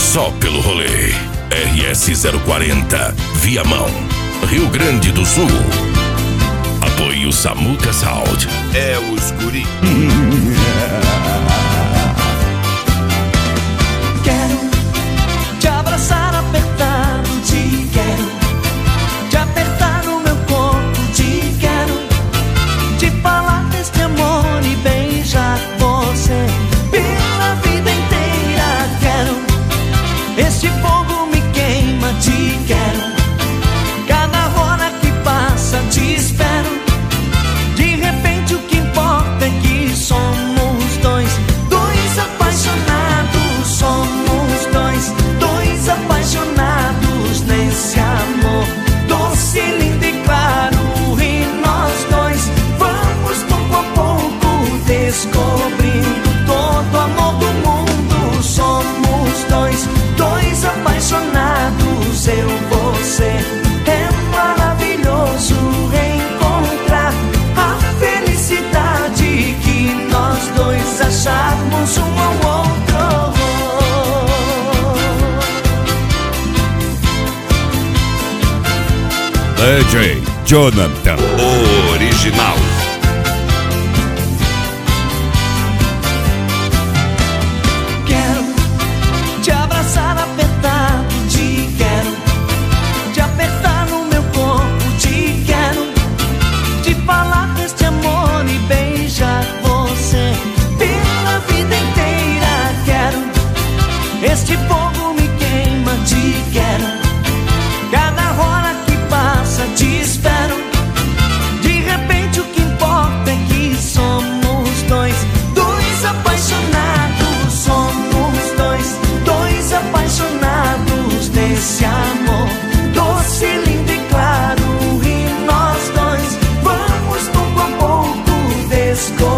só pelo rolê. RS 040, Viamão, Rio Grande do Sul. Apoio Samuca Sound. É os guri. Quero te abraçar apertado, te quero te apertar no meu corpo, te quero te falar deste amor e beijar você pela vida inteira. Quero, este fogo me queima, te quero, cada hora que passa te espero. De repente o que importa é que somos dois, dois apaixonados. Somos dois apaixonados nesse amor doce, lindo e claro. E nós dois vamos pouco a pouco descobrindo todo o amor do mundo. Somos dois apaixonados, eu, você. É maravilhoso encontrar a felicidade que nós dois acharmos um ao outro. DJ Jonathan, Original. Quero te abraçar apertado, te quero te apertar no meu corpo, te quero te falar deste amor e beijar você pela vida inteira. Quero, este fogo me queima, te quero, cada hora que passa te espero. De repente o que importa é que somos dois, dois apaixonados. Somos dois apaixonados nesse amor doce, lindo e claro. E nós dois vamos pouco a pouco descobrir